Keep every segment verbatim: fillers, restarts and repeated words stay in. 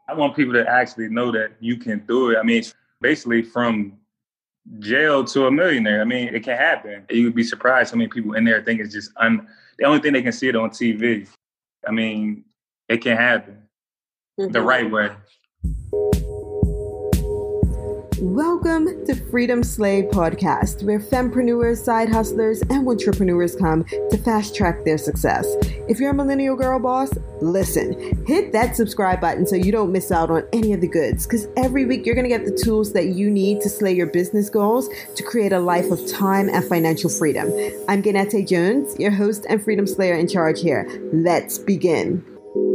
I want people to actually know that you can do it. I mean, basically from jail to a millionaire. I mean, it can happen. You'd be surprised how many people in there think it's just un. The only thing they can see it on T V. I mean, it can happen mm-hmm. the right way. Welcome to Freedom Slave Podcast, where fempreneurs, side hustlers, and entrepreneurs come to fast track their success. If you're a millennial girl boss, listen, hit that subscribe button so you don't miss out on any of the goods, because every week you're going to get the tools that you need to slay your business goals to create a life of time and financial freedom. I'm Ganette Jones, your host and Freedom Slayer in charge here. Let's begin.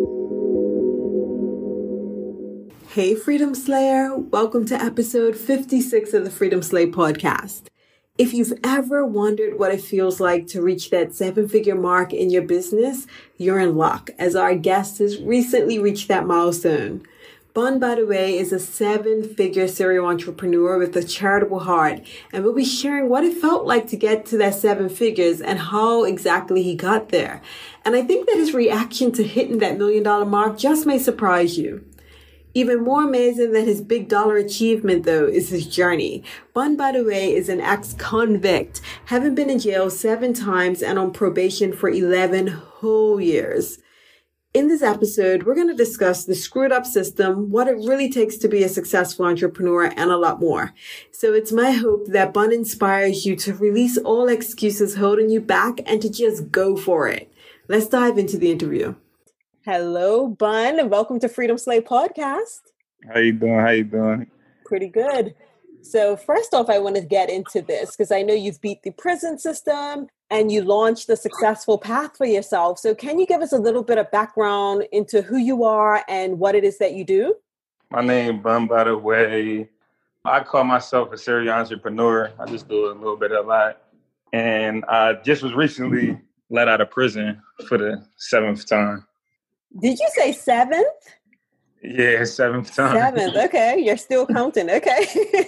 Hey, Freedom Slayer. Welcome to episode fifty-six of the Freedom Slay podcast. If you've ever wondered what it feels like to reach that seven-figure mark in your business, you're in luck, as our guest has recently reached that milestone. Bun, by the way, is a seven-figure serial entrepreneur with a charitable heart, and we'll be sharing what it felt like to get to that seven figures and how exactly he got there. And I think that his reaction to hitting that million-dollar mark just may surprise you. Even more amazing than his big dollar achievement, though, is his journey. Bun, by the way, is an ex-convict, having been in jail seven times and on probation for eleven whole years. In this episode, we're going to discuss the screwed up system, what it really takes to be a successful entrepreneur, and a lot more. So it's my hope that Bun inspires you to release all excuses holding you back and to just go for it. Let's dive into the interview. Hello, Bun, and welcome to Freedom Slay Podcast. How you doing? How you doing? Pretty good. So first off, I want to get into this because I know you've beat the prison system and you launched a successful path for yourself. So can you give us a little bit of background into who you are and what it is that you do? My name, Bun, by the way. I call myself a serial entrepreneur. I just do a little bit of that. And I just was recently let out of prison for the seventh time. Did you say seventh? Yeah, seventh time. Seventh. Okay. You're still counting. Okay.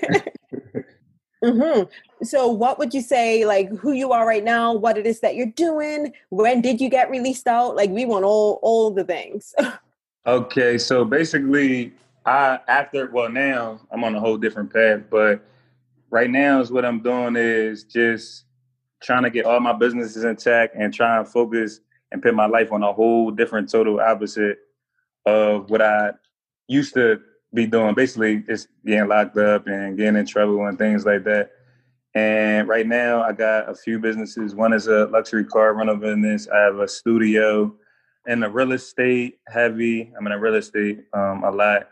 mm-hmm. So what would you say, like who you are right now, what it is that you're doing? When did you get released out? Like we want all, all the things. Okay. So basically I, after, well, now I'm on a whole different path, but right now is what I'm doing is just trying to get all my businesses intact and try and focus and put my life on a whole different total opposite of what I used to be doing. Basically, just getting locked up and getting in trouble and things like that. And right now, I got a few businesses. One is a luxury car rental business. I have a studio and a real estate heavy. I'm in a real estate um, a lot.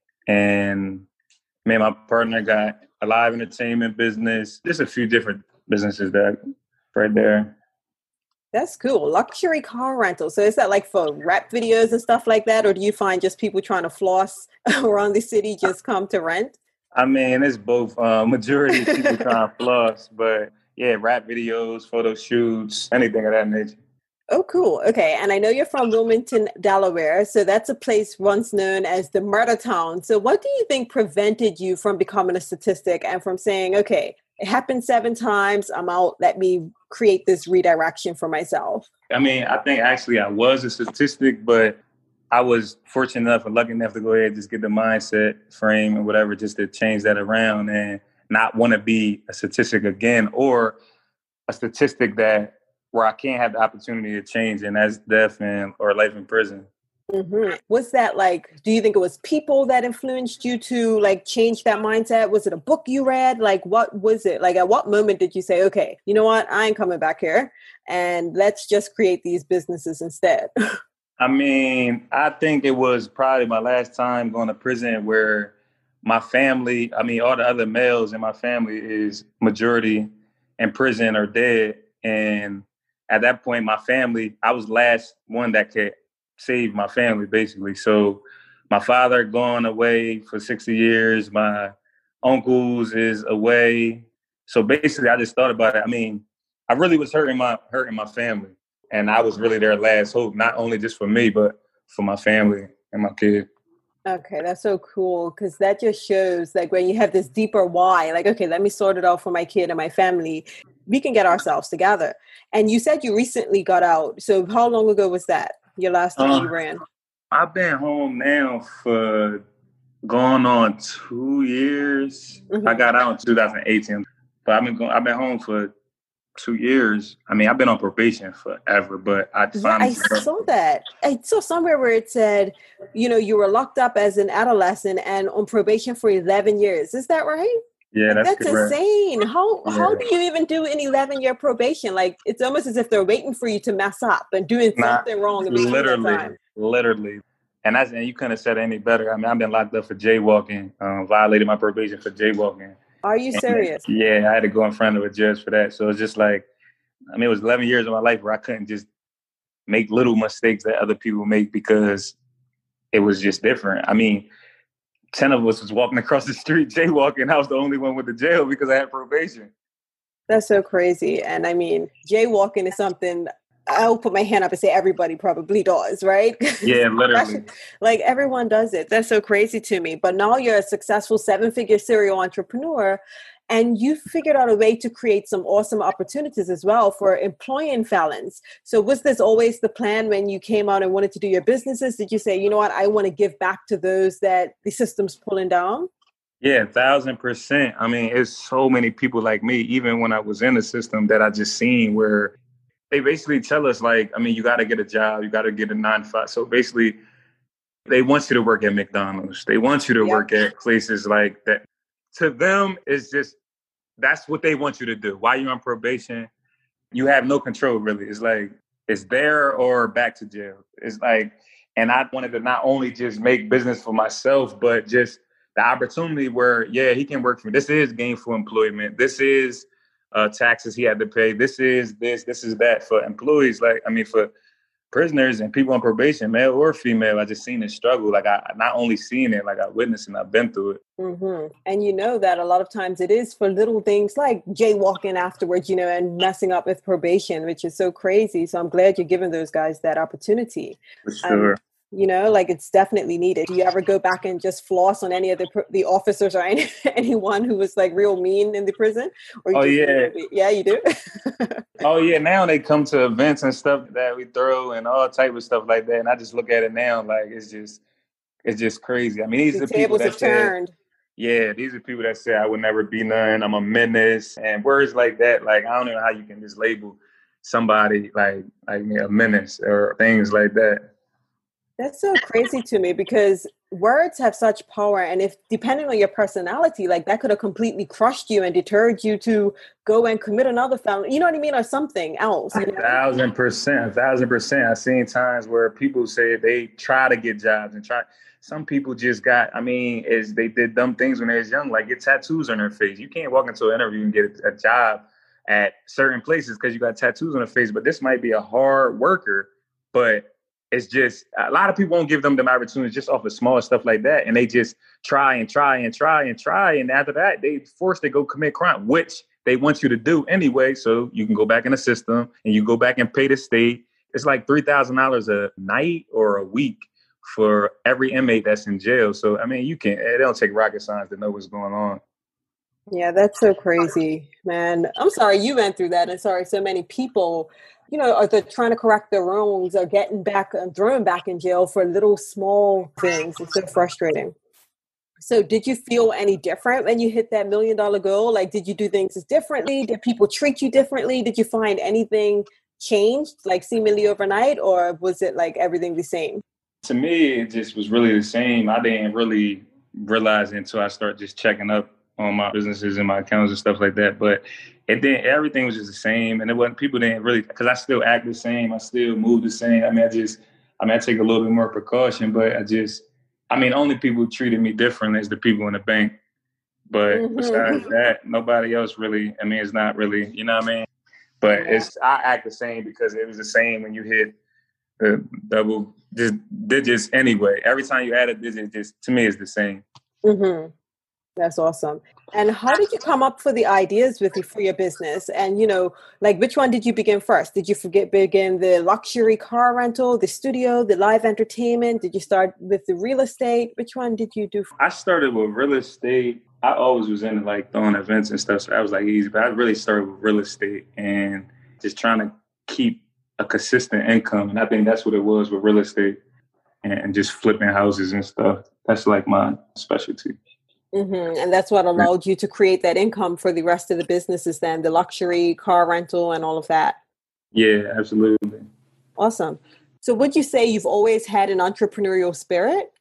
And me and my partner got a live entertainment business. Just a few different businesses that right there. That's cool. Luxury car rental. So is that like for rap videos and stuff like that? Or do you find just people trying to floss around the city just come to rent? I mean, it's both. Uh, majority of people trying to floss. But yeah, rap videos, photo shoots, anything of that nature. Oh, cool. Okay. And I know you're from Wilmington, Delaware. So that's a place once known as the murder town. So what do you think prevented you from becoming a statistic and from saying, okay, it happened seven times, I'm out, let me create this redirection for myself? I mean, I think actually I was a statistic, but I was fortunate enough and lucky enough to go ahead and just get the mindset frame and whatever, just to change that around and not want to be a statistic again, or a statistic that where I can't have the opportunity to change, and that's death and or life in prison. Mm-hmm. Was that like, do you think it was people that influenced you to like change that mindset? Was it a book you read? Like, what was it? Like, at what moment did you say, okay, you know what? I ain't coming back here and let's just create these businesses instead? I mean, I think it was probably my last time going to prison where my family, I mean, all the other males in my family is majority in prison or dead. And at that point, my family, I was the last one that could saved my family, basically. So my father gone away for sixty years. My uncles is away. So basically, I just thought about it. I mean, I really was hurting my hurting my family. And I was really their last hope, not only just for me, but for my family and my kid. Okay, that's so cool, because that just shows like when you have this deeper why, like, okay, let me sort it out for my kid and my family, we can get ourselves together. And you said you recently got out. So how long ago was that, your last time uh, you ran? I've been home now for going on two years. Mm-hmm. I got out in twenty eighteen, but I've been going, I've been home for two years. I mean, I've been on probation forever, but I yeah, I saw that. I saw somewhere where it said, you know, you were locked up as an adolescent and on probation for eleven years. Is that right? Yeah, that's, that's insane. How yeah. how do you even do an eleven year probation? Like, it's almost as if they're waiting for you to mess up and doing nah, something wrong. In literally, that time. literally. And that's and you couldn't have said it any better. I mean, I've been locked up for jaywalking, um, violated my probation for jaywalking. Are you serious? And, yeah, I had to go in front of a judge for that. So it's just like, I mean, it was eleven years of my life where I couldn't just make little mistakes that other people make because it was just different. I mean, ten of us was walking across the street jaywalking. I was the only one with the jail because I had probation. That's so crazy. And I mean, jaywalking is something I'll put my hand up and say everybody probably does, right? Yeah, literally. Like everyone does it. That's so crazy to me. But now you're a successful seven-figure serial entrepreneur, and you figured out a way to create some awesome opportunities as well for employing felons. So was this always the plan when you came out and wanted to do your businesses? Did you say, you know what, I want to give back to those that the system's pulling down? Yeah, a thousand percent. I mean, it's so many people like me, even when I was in the system, that I just seen where they basically tell us, like, I mean, you got to get a job, you got to get a nine to five. So basically, they want you to work at McDonald's. They want you to yep. work at places like that. To them, it's just, that's what they want you to do. While you're on probation, you have no control, really. It's like, it's there or back to jail. It's like, and I wanted to not only just make business for myself, but just the opportunity where, yeah, he can work for me. This is gainful employment. This is uh, taxes he had to pay. This is this, this is that for employees. Like, I mean, for prisoners and people on probation, male or female, I just seen the struggle. Like, I not only seen it, like I witnessed and I've been through it. Mm-hmm. And you know that a lot of times it is for little things like jaywalking afterwards, you know, and messing up with probation, which is so crazy. So I'm glad you're giving those guys that opportunity. For sure. Um, you know, like it's definitely needed. Do you ever go back and just floss on any of the the officers or any, anyone who was like real mean in the prison? Or you oh, just, yeah. You know, yeah, you do? Oh, yeah. Now they come to events and stuff that we throw and all type of stuff like that. And I just look at it now like it's just it's just crazy. I mean, these the are the people that have turned. Say, yeah, these are people that say I would never be none. I'm a menace and words like that. Like, I don't know how you can just label somebody like like a menace or things like that. That's so crazy to me because words have such power. And if depending on your personality, like that could have completely crushed you and deterred you to go and commit another felony, you know what I mean? Or something else. You know? A thousand percent, a thousand percent. I've seen times where people say they try to get jobs and try. Some people just got, I mean, is they did dumb things when they was young, like get tattoos on their face. You can't walk into an interview and get a job at certain places because you got tattoos on their face. But this might be a hard worker, but it's just a lot of people won't give them them opportunities just off of small stuff like that. And they just try and try and try and try. And after that, they forced to go commit crime, which they want you to do anyway. So you can go back in the system and you go back and pay the state. It's like three thousand dollars a night or a week for every inmate that's in jail. So, I mean, you can, it don't take rocket science to know what's going on. Yeah, that's so crazy, man. I'm sorry you went through that. And sorry, so many people, you know, are they trying to correct their wrongs or getting back and thrown back in jail for little small things. It's so frustrating. So did you feel any different when you hit that million dollar goal? Like, did you do things differently? Did people treat you differently? Did you find anything changed, like seemingly overnight, or was it like everything the same? To me, it just was really the same. I didn't really realize it until I started just checking up on my businesses and my accounts and stuff like that. But it didn't, everything was just the same. And it wasn't, people didn't really, because I still act the same. I still move the same. I mean, I just, I mean, I take a little bit more precaution, but I just, I mean, only people who treated me different is the people in the bank. But mm-hmm. besides that, nobody else really, I mean, it's not really, you know what I mean? But yeah. it's, I act the same because it was the same when you hit the double just digits anyway. Every time you add a digit, just to me, it's the same. Mm-hmm. That's awesome. And how did you come up for the ideas with you for your business? And, you know, like which one did you begin first? Did you forget begin the luxury car rental, the studio, the live entertainment? Did you start with the real estate? Which one did you do? I started with real estate. I always was into like throwing events and stuff. So that was like easy. But I really started with real estate and just trying to keep a consistent income. And I think that's what it was with real estate. and just flipping houses and stuff. That's like my specialty. Mm-hmm. And that's what allowed you to create that income for the rest of the businesses then, the luxury, car rental, and all of that. Yeah, absolutely. Awesome. So would you say you've always had an entrepreneurial spirit?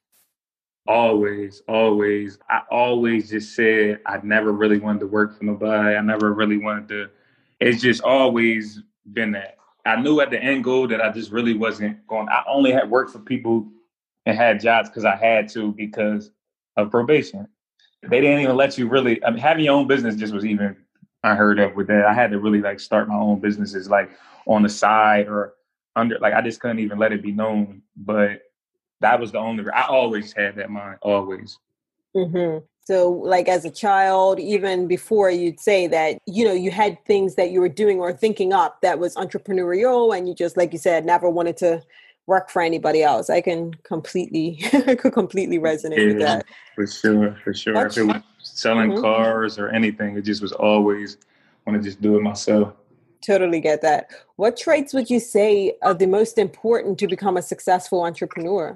Always, always. I always just said I never really wanted to work for nobody. I never really wanted to. It's just always been that. I knew at the end goal that I just really wasn't going. I only had worked for people and had jobs because I had to because of probation. They didn't even let you really. I mean, having your own business just was even unheard of with that. I had to really like start my own businesses like on the side or under. Like I just couldn't even let it be known. But that was the only. I always had that mind. Always. Mm-hmm. So like as a child, even before, you'd say that, you know, you had things that you were doing or thinking up that was entrepreneurial, and you just, like you said, never wanted to work for anybody else. I can completely, I could completely resonate Yeah, with that. for sure, for sure. That's, if it was selling mm-hmm. cars or anything, it just was always want to just do it myself. Totally get that. What traits would you say are the most important to become a successful entrepreneur?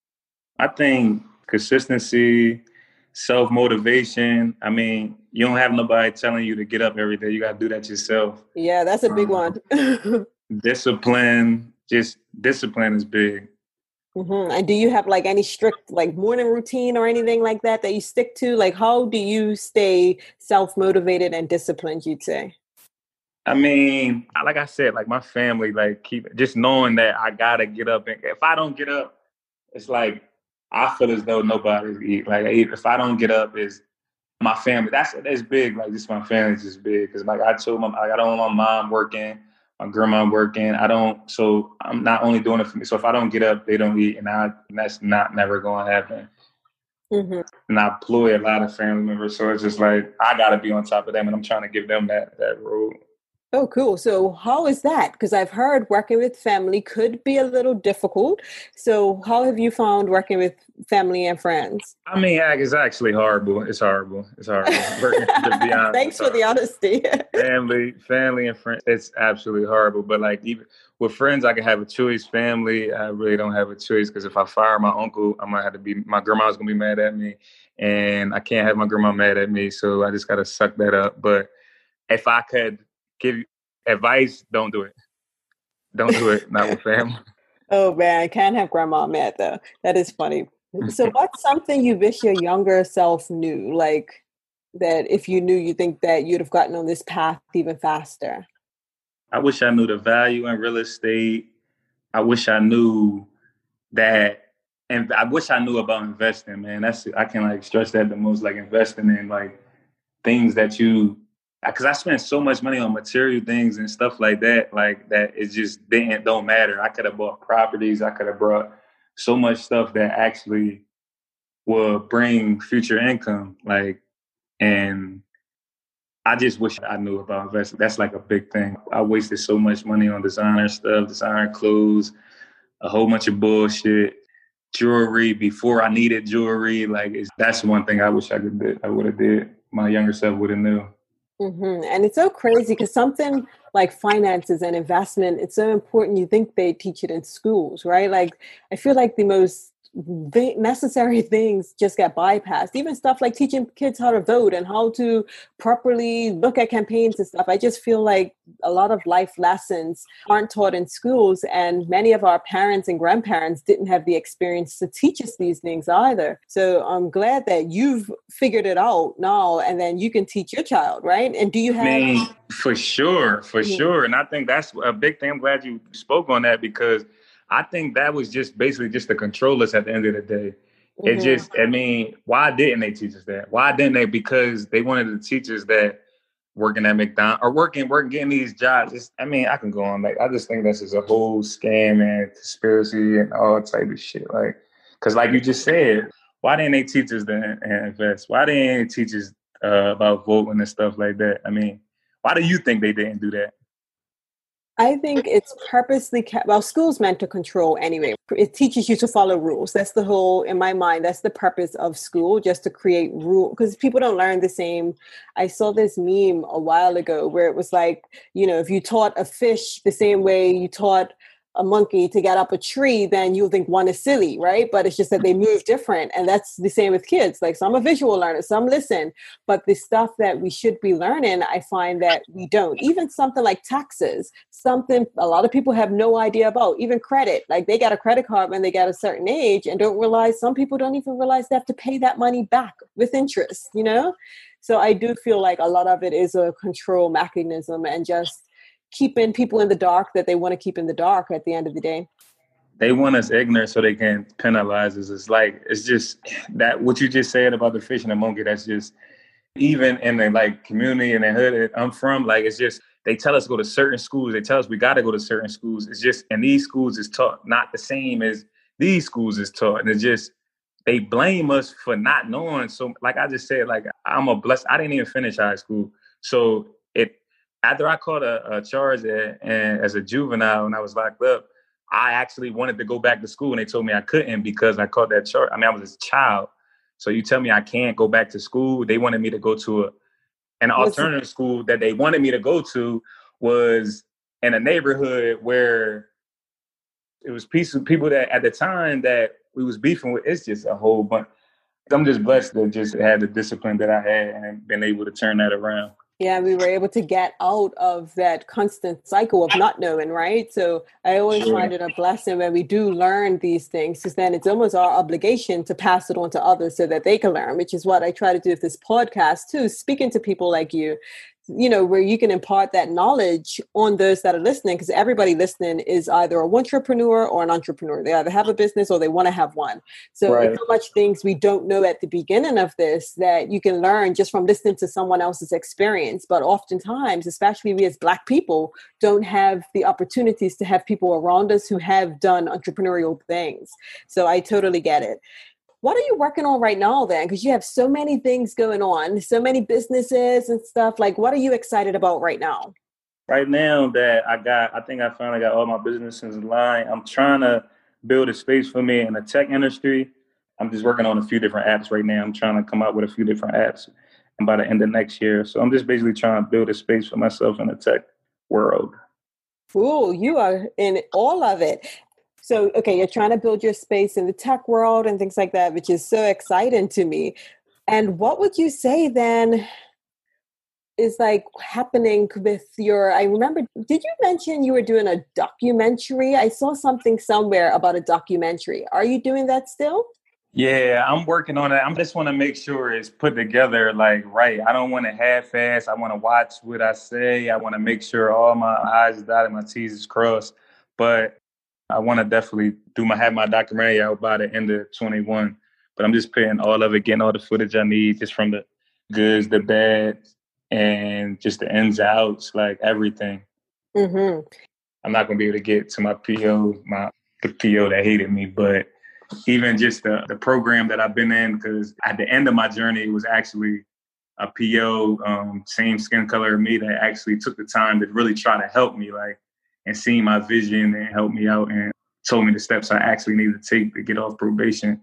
I think consistency, self-motivation. I mean, you don't have nobody telling you to get up every day. You got to do that yourself. Yeah, that's a big Um, one. discipline, just discipline is big. Mm-hmm. And do you have like any strict like morning routine or anything like that that you stick to? Like, how do you stay self-motivated and disciplined, you'd say? I mean, like I said, like my family, like keep just knowing that I gotta get up. And if I don't get up, it's like I feel as though nobody's eat. Like if I don't get up, is my family. That's that's big. Like just my family's just big because like I told my, like, I don't want my mom working, my grandma working. I don't. So I'm not only doing it for me. So if I don't get up, they don't eat, and I and that's not never going to happen. Mm-hmm. And I employ a lot of family members, so it's just like I got to be on top of them, and I'm trying to give them that that role. Oh, cool. So how is that? Because I've heard working with family could be a little difficult. So how have you found working with family and friends? I mean, it's actually horrible. It's horrible. It's horrible. To be honest, Thanks for the honesty. family, family and friends, it's absolutely horrible. But like even with friends, I can have a choice. Family, I really don't have a choice because if I fire my uncle, I'm gonna have to be. My grandma's gonna be mad at me, and I can't have my grandma mad at me. So I just gotta suck that up. But if I could give you advice, don't do it. Don't do it. Not with family. Oh man, I can't have grandma mad though. That is funny. So what's something you wish your younger self knew? Like that if you knew, you think that you'd have gotten on this path even faster? I wish I knew the value in real estate. I wish I knew that, and I wish I knew about investing, man. That's, I can like stress that the most, like investing in like things that you, because I spent so much money on material things and stuff like that, like that it just didn't, don't matter. I could have bought properties. I could have brought so much stuff that actually will bring future income. Like, and I just wish I knew about investing. That's like a big thing. I wasted so much money on designer stuff, designer clothes, a whole bunch of bullshit, jewelry before I needed jewelry. Like it's, that's one thing I wish I could do. I would have did. My younger self would have knew. Mm-hmm. And it's so crazy because something like finances and investment, it's so important. You think they teach it in schools, right? Like I feel like the most the necessary things just get bypassed. Even stuff like teaching kids how to vote and how to properly look at campaigns and stuff. I just feel like a lot of life lessons aren't taught in schools, and many of our parents and grandparents didn't have the experience to teach us these things either. So I'm glad that you've figured it out now, and then you can teach your child, right? And do you have? I mean, for sure, for mm-hmm. sure. And I think that's a big thing. I'm glad you spoke on that because I think that was just basically just to control us at the end of the day. Mm-hmm. It just, I mean, why didn't they teach us that? Why didn't they? Because they wanted to teach us that working at McDonald's or working, working, getting these jobs. It's, I mean, I can go on. Like, I just think this is a whole scam and conspiracy and all type of shit. Like, because like you just said, why didn't they teach us to invest? Why didn't they teach us uh, about voting and stuff like that? I mean, why do you think they didn't do that? I think it's purposely kept, well, school's meant to control anyway. It teaches you to follow rules. That's the whole, in my mind, that's the purpose of school, just to create rules, because people don't learn the same. I saw this meme a while ago where it was like, you know, if you taught a fish the same way you taught a monkey to get up a tree, then you'll think one is silly, right? But it's just that they move different. And that's the same with kids. Like some are visual learners, some listen. But the stuff that we should be learning, I find that we don't. Even something like taxes, something a lot of people have no idea about, even credit. Like they got a credit card when they got a certain age and don't realize, some people don't even realize they have to pay that money back with interest, you know? So I do feel like a lot of it is a control mechanism and just keeping people in the dark that they want to keep in the dark at the end of the day. They want us ignorant so they can penalize us. It's like, it's just that what you just said about the fish and the monkey, that's just, even in the like community and the hood that I'm from, like, it's just, they tell us to go to certain schools. They tell us we got to go to certain schools. It's just, and these schools is taught not the same as these schools is taught. And it's just, they blame us for not knowing. So like I just said, like, I'm a blessed, I didn't even finish high school. So it, after I caught a, a charge at, and as a juvenile and I was locked up, I actually wanted to go back to school and they told me I couldn't because I caught that charge. I mean, I was a child. So you tell me I can't go back to school. They wanted me to go to a, an alternative school that they wanted me to go to was in a neighborhood where it was peaceful people that at the time that we was beefing with. It's just a whole bunch. I'm just blessed to just have the discipline that I had and been able to turn that around. Yeah, we were able to get out of that constant cycle of not knowing, right? So I always Sure. find it a blessing when we do learn these things, because then it's almost our obligation to pass it on to others so that they can learn, which is what I try to do with this podcast too, speaking to people like you, you know, where you can impart that knowledge on those that are listening, because everybody listening is either a entrepreneur or an entrepreneur. They either have a business or they want to have one. So Right. it's so much things we don't know at the beginning of this that you can learn just from listening to someone else's experience. But oftentimes, especially we as Black people, don't have the opportunities to have people around us who have done entrepreneurial things. So I totally get it. What are you working on right now then? Because you have so many things going on, so many businesses and stuff. Like, what are you excited about right now? Right now that I got, I think I finally got all my businesses in line. I'm trying to build a space for me in the tech industry. I'm just working on a few different apps right now. I'm trying to come up with a few different apps and by the end of next year. So I'm just basically trying to build a space for myself in the tech world. Cool. You are in all of it. So, okay, you're trying to build your space in the tech world and things like that, which is so exciting to me. And what would you say then is like happening with your, I remember, did you mention you were doing a documentary? I saw something somewhere about a documentary. Are you doing that still? Yeah, I'm working on it. I just want to make sure it's put together like right. I don't want to half-ass. I want to watch what I say. I want to make sure all my I's dotted, my T's is crossed. But I want to definitely do my have my documentary out by the end of twenty-one. But I'm just putting all of it, getting all the footage I need, just from the goods, the bad, and just the ins and outs, like everything. Mm-hmm. I'm not gonna be able to get to my P O, my the P O that hated me, but even just the, the program that I've been in, because at the end of my journey, it was actually a P O, um, same skin color as me, that actually took the time to really try to help me, like, and see my vision and help me out and told me the steps I actually need to take to get off probation.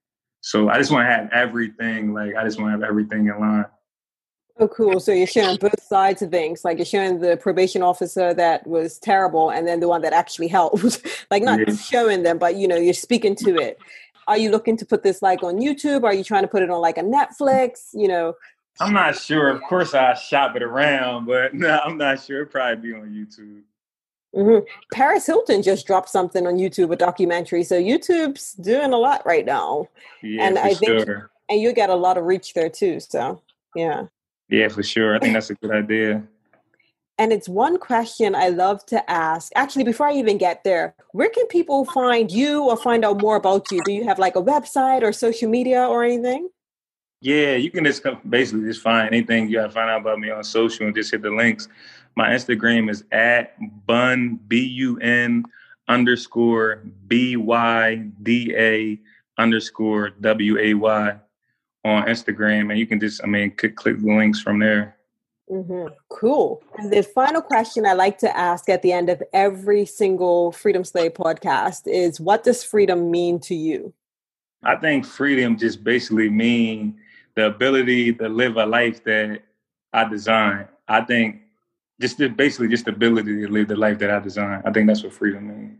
So I just want to have everything, like, I just want to have everything in line. Oh, cool. So you're showing both sides of things. Like you're showing the probation officer that was terrible and then the one that actually helped. Like not Yeah. showing them, but, you know, you're speaking to it. Are you looking to put this like on YouTube? Are you trying to put it on like a Netflix? You know? I'm not sure. Of course, I shop it around, but no, I'm not sure. It'll probably be on YouTube. Mm-hmm. Paris Hilton just dropped something on YouTube, a documentary. So YouTube's doing a lot right now. Yeah, and for I think, sure. and you got a lot of reach there too. So, yeah. Yeah, for sure. I think that's a good idea. And it's one question I love to ask. Actually, before I even get there, where can people find you or find out more about you? Do you have like a website or social media or anything? Yeah, you can just come, basically just find anything you got to find out about me on social and just hit the links. My Instagram is at bun, B U N underscore B Y D A underscore W A Y on Instagram. And you can just, I mean, click, click the links from there. Mm-hmm. Cool. And the final question I like to ask at the end of every single Freedom Slave podcast is, what does freedom mean to you? I think freedom just basically mean the ability to live a life that I design. I think just the, basically just the ability to live the life that I design. I think that's what freedom means.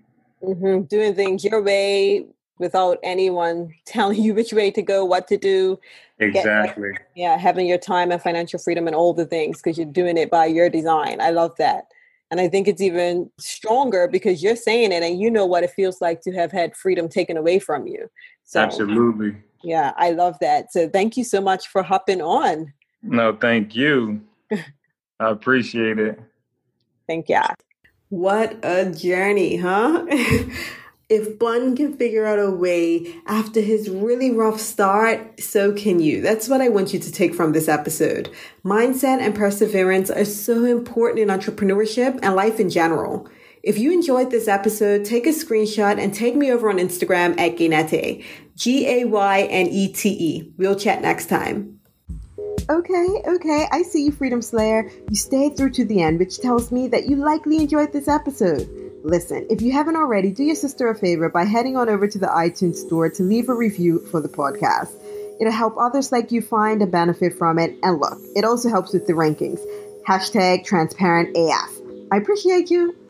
Mm-hmm. Doing things your way without anyone telling you which way to go, what to do. Exactly. Get, yeah, having your time and financial freedom and all the things because you're doing it by your design. I love that. And I think it's even stronger because you're saying it and you know what it feels like to have had freedom taken away from you. So, absolutely. Yeah, I love that. So thank you so much for hopping on. No, thank you. I appreciate it. Thank you. What a journey, huh? If Bun can figure out a way after his really rough start, so can you. That's what I want you to take from this episode. Mindset and perseverance are so important in entrepreneurship and life in general. If you enjoyed this episode, take a screenshot and tag me over on Instagram at Gaynete, G A Y N E T E. We'll chat next time. Okay, okay, I see you, Freedom Slayer. You stayed through to the end, which tells me that you likely enjoyed this episode. Listen, if you haven't already, do your sister a favor by heading on over to the iTunes store to leave a review for the podcast. It'll help others like you find and benefit from it. And look, it also helps with the rankings. Hashtag transparent A F. I appreciate you.